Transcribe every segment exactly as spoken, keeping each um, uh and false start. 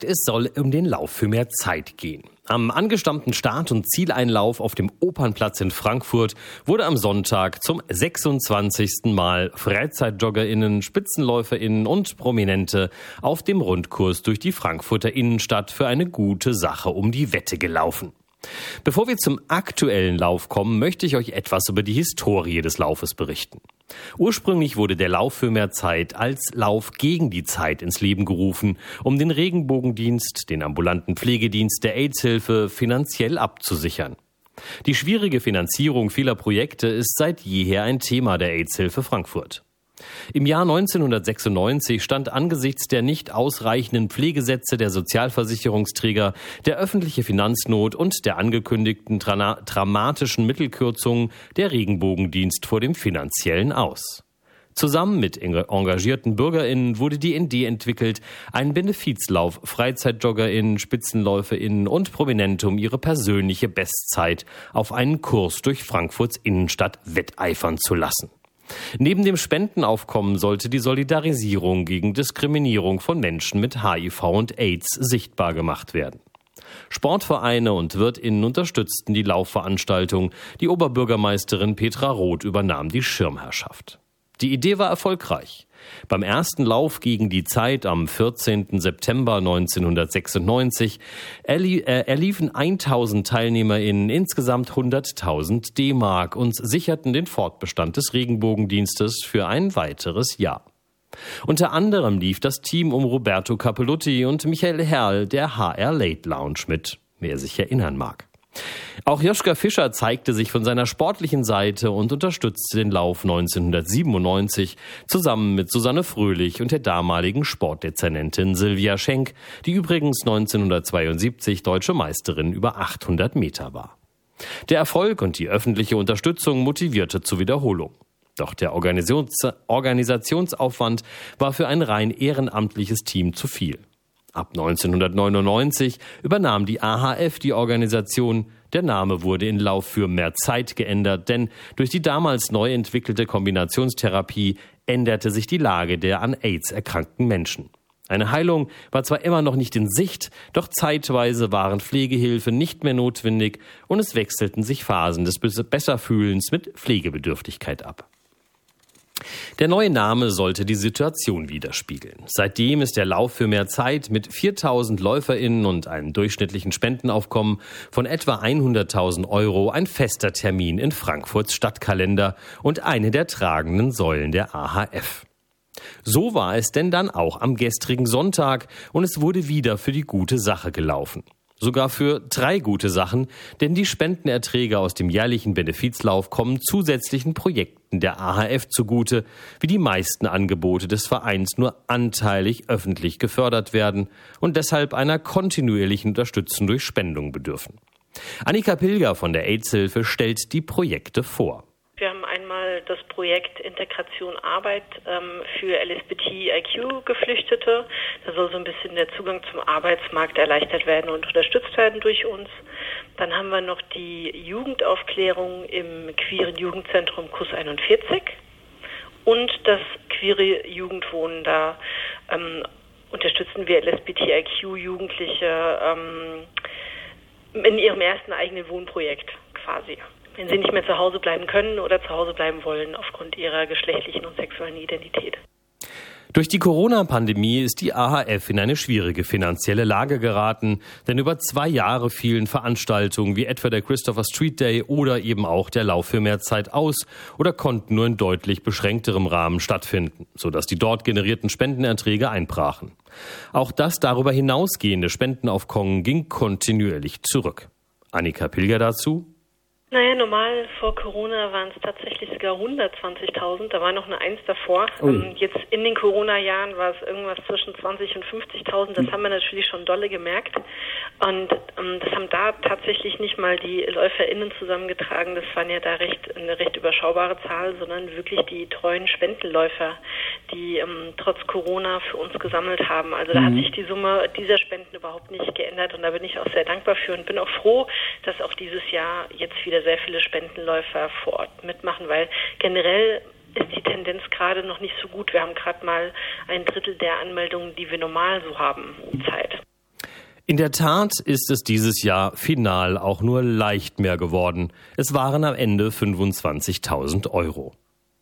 Es soll um den Lauf für mehr Zeit gehen. Am angestammten Start- und Zieleinlauf auf dem Opernplatz in Frankfurt wurde am Sonntag zum sechsundzwanzigsten Mal FreizeitjoggerInnen, SpitzenläuferInnen und Prominente auf dem Rundkurs durch die Frankfurter Innenstadt für eine gute Sache um die Wette gelaufen. Bevor wir zum aktuellen Lauf kommen, möchte ich euch etwas über die Historie des Laufes berichten. Ursprünglich wurde der Lauf für mehr Zeit als Lauf gegen die Zeit ins Leben gerufen, um den Regenbogendienst, den ambulanten Pflegedienst der AIDS-Hilfe finanziell abzusichern. Die schwierige Finanzierung vieler Projekte ist seit jeher ein Thema der AIDS-Hilfe Frankfurt. Im Jahr neunzehnhundertsechsundneunzig stand angesichts der nicht ausreichenden Pflegesätze der Sozialversicherungsträger, der öffentliche Finanznot und der angekündigten tra- dramatischen Mittelkürzungen der Regenbogendienst vor dem finanziellen Aus. Zusammen mit engagierten BürgerInnen wurde die Idee entwickelt, einen Benefizlauf FreizeitjoggerInnen, SpitzenläuferInnen und Prominente um ihre persönliche Bestzeit auf einen Kurs durch Frankfurts Innenstadt wetteifern zu lassen. Neben dem Spendenaufkommen sollte die Solidarisierung gegen Diskriminierung von Menschen mit H I V und AIDS sichtbar gemacht werden. Sportvereine und WirtInnen unterstützten die Laufveranstaltung. Die Oberbürgermeisterin Petra Roth übernahm die Schirmherrschaft. Die Idee war erfolgreich. Beim ersten Lauf gegen die Zeit am vierzehnten September neunzehnhundertsechsundneunzig erliefen tausend TeilnehmerInnen insgesamt hunderttausend D-Mark und sicherten den Fortbestand des Regenbogendienstes für ein weiteres Jahr. Unter anderem lief das Team um Roberto Capellutti und Michael Herrl der H R Late Lounge mit, wer sich erinnern mag. Auch Joschka Fischer zeigte sich von seiner sportlichen Seite und unterstützte den Lauf neunzehnhundertsiebenundneunzig zusammen mit Susanne Fröhlich und der damaligen Sportdezernentin Silvia Schenk, die übrigens neunzehnhundertzweiundsiebzig deutsche Meisterin über achthundert Meter war. Der Erfolg und die öffentliche Unterstützung motivierte zur Wiederholung. Doch der Organisations- Organisationsaufwand war für ein rein ehrenamtliches Team zu viel. Ab neunzehnhundertneunundneunzig übernahm die A H F die Organisation. Der Name wurde in Lauf für mehr Zeit geändert, denn durch die damals neu entwickelte Kombinationstherapie änderte sich die Lage der an AIDS erkrankten Menschen. Eine Heilung war zwar immer noch nicht in Sicht, doch zeitweise waren Pflegehilfen nicht mehr notwendig und es wechselten sich Phasen des Besserfühlens mit Pflegebedürftigkeit ab. Der neue Name sollte die Situation widerspiegeln. Seitdem ist der Lauf für mehr Zeit mit viertausend LäuferInnen und einem durchschnittlichen Spendenaufkommen von etwa hunderttausend Euro ein fester Termin in Frankfurts Stadtkalender und eine der tragenden Säulen der A H F. So war es denn dann auch am gestrigen Sonntag und es wurde wieder für die gute Sache gelaufen. Sogar für drei gute Sachen, denn die Spendenerträge aus dem jährlichen Benefizlauf kommen zusätzlichen Projekten der A H F zugute, wie die meisten Angebote des Vereins nur anteilig öffentlich gefördert werden und deshalb einer kontinuierlichen Unterstützung durch Spendung bedürfen. Annika Pilger von der AIDS-Hilfe stellt die Projekte vor. Wir haben einmal das Projekt Integration Arbeit ähm, für L S B T I Q-Geflüchtete. Da soll so ein bisschen der Zugang zum Arbeitsmarkt erleichtert werden und unterstützt werden durch uns. Dann haben wir noch die Jugendaufklärung im queeren Jugendzentrum K U S einundvierzig und das queere Jugendwohnen. Da ähm, unterstützen wir L S B T I Q-Jugendliche ähm, in ihrem ersten eigenen Wohnprojekt quasi, wenn sie nicht mehr zu Hause bleiben können oder zu Hause bleiben wollen aufgrund ihrer geschlechtlichen und sexuellen Identität. Durch die Corona-Pandemie ist die A H F in eine schwierige finanzielle Lage geraten, denn über zwei Jahre fielen Veranstaltungen wie etwa der Christopher Street Day oder eben auch der Lauf für mehr Zeit aus oder konnten nur in deutlich beschränkterem Rahmen stattfinden, sodass die dort generierten Spendenerträge einbrachen. Auch das darüber hinausgehende Spendenaufkommen ging kontinuierlich zurück. Annika Pilger dazu. Naja, normal vor Corona waren es tatsächlich sogar hundertzwanzigtausend, da war noch eine Eins davor. Ähm, jetzt in den Corona-Jahren war es irgendwas zwischen zwanzig und fünfzigtausend, das haben wir natürlich schon dolle gemerkt. Und ähm, das haben da tatsächlich nicht mal die LäuferInnen zusammengetragen, das waren ja da recht eine recht überschaubare Zahl, sondern wirklich die treuen Spendenläufer, die ähm, trotz Corona für uns gesammelt haben. Also da mhm. hat sich die Summe dieser Spenden überhaupt nicht geändert und da bin ich auch sehr dankbar für und bin auch froh, dass auch dieses Jahr jetzt wieder sehr viele Spendenläufer vor Ort mitmachen, weil generell ist die Tendenz gerade noch nicht so gut. Wir haben gerade mal ein Drittel der Anmeldungen, die wir normal so haben, Zeit. In der Tat ist es dieses Jahr final auch nur leicht mehr geworden. Es waren am Ende fünfundzwanzigtausend Euro.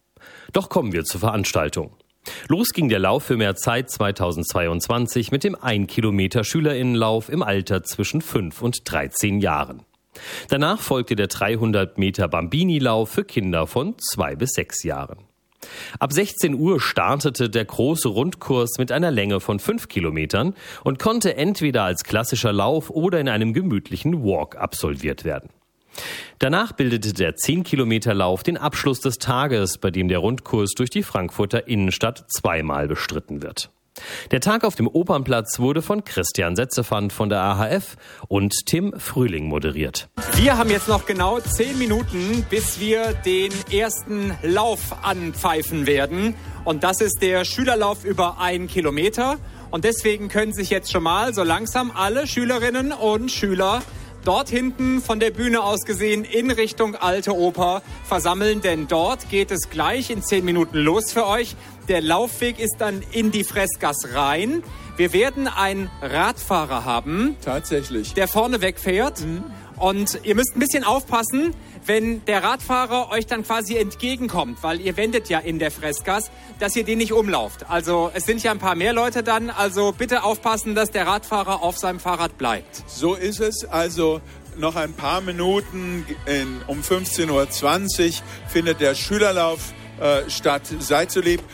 Doch kommen wir zur Veranstaltung. Los ging der Lauf für mehr Zeit zweitausendzweiundzwanzig mit dem ein Kilometer Schülerinnenlauf im Alter zwischen fünf und dreizehn Jahren. Danach folgte der dreihundert Meter Bambini-Lauf für Kinder von zwei bis sechs Jahren. Ab sechzehn Uhr startete der große Rundkurs mit einer Länge von fünf Kilometern und konnte entweder als klassischer Lauf oder in einem gemütlichen Walk absolviert werden. Danach bildete der zehn Kilometer Lauf den Abschluss des Tages, bei dem der Rundkurs durch die Frankfurter Innenstadt zweimal bestritten wird. Der Tag auf dem Opernplatz wurde von Christian Setzefand von der A H F und Tim Frühling moderiert. Wir haben jetzt noch genau zehn Minuten, bis wir den ersten Lauf anpfeifen werden. Und das ist der Schülerlauf über einen Kilometer. Und deswegen können sich jetzt schon mal so langsam alle Schülerinnen und Schüler dort hinten von der Bühne aus gesehen in Richtung Alte Oper versammeln, denn dort geht es gleich in zehn Minuten los für euch. Der Laufweg ist dann in die Fressgasse rein. Wir werden einen Radfahrer haben. Tatsächlich. Der vorne wegfährt. Mhm. Und ihr müsst ein bisschen aufpassen, wenn der Radfahrer euch dann quasi entgegenkommt, weil ihr wendet ja in der Fressgasse, dass ihr den nicht umlauft. Also es sind ja ein paar mehr Leute dann, also bitte aufpassen, dass der Radfahrer auf seinem Fahrrad bleibt. So ist es, also noch ein paar Minuten, in, um fünfzehn Uhr zwanzig findet der Schülerlauf äh, statt. Seid so lieb,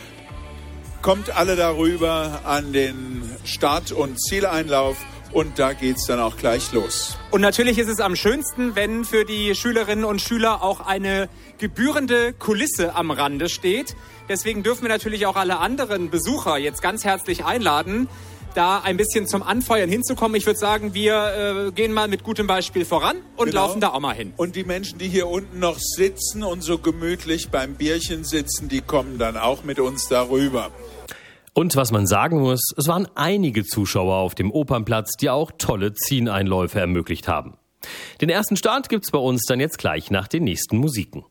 kommt alle darüber an den Start- und Zieleinlauf. Und da geht's dann auch gleich los. Und natürlich ist es am schönsten, wenn für die Schülerinnen und Schüler auch eine gebührende Kulisse am Rande steht. Deswegen dürfen wir natürlich auch alle anderen Besucher jetzt ganz herzlich einladen, da ein bisschen zum Anfeuern hinzukommen. Ich würde sagen, wir äh, gehen mal mit gutem Beispiel voran und genau. laufen da auch mal hin. Und die Menschen, die hier unten noch sitzen und so gemütlich beim Bierchen sitzen, die kommen dann auch mit uns darüber. Und was man sagen muss, es waren einige Zuschauer auf dem Opernplatz, die auch tolle Zieleinläufe ermöglicht haben. Den ersten Start gibt's bei uns dann jetzt gleich nach den nächsten Musiken.